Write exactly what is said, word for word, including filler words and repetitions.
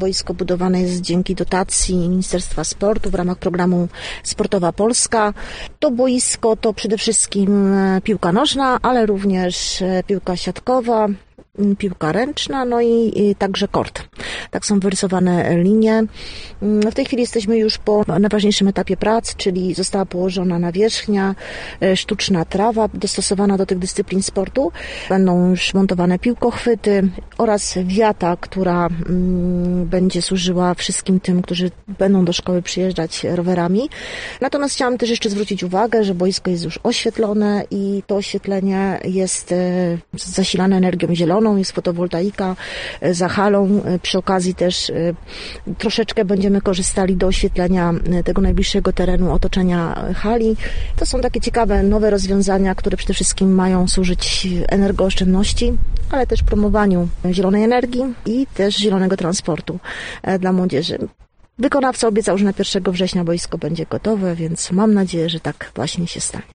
boisko budowane jest dzięki dotacji Ministerstwa Sportu w ramach programu Sportowa Polska. To boisko to przede wszystkim piłka nożna, ale również piłka siatkowa, piłka ręczna, no i, i także kort. Tak są wyrysowane linie. W tej chwili jesteśmy już po najważniejszym etapie prac, czyli została położona nawierzchnia, sztuczna trawa dostosowana do tych dyscyplin sportu. Będą już montowane piłkochwyty oraz wiata, która mm, będzie służyła wszystkim tym, którzy będą do szkoły przyjeżdżać rowerami. Natomiast chciałam też jeszcze zwrócić uwagę, że boisko jest już oświetlone i to oświetlenie jest e, zasilane energią zieloną, jest fotowoltaika za halą. Przy okazji też troszeczkę będziemy korzystali do oświetlenia tego najbliższego terenu otoczenia hali. To są takie ciekawe, nowe rozwiązania, które przede wszystkim mają służyć energooszczędności, ale też promowaniu zielonej energii i też zielonego transportu dla młodzieży. Wykonawca obiecał, że na pierwszego września boisko będzie gotowe, więc mam nadzieję, że tak właśnie się stanie.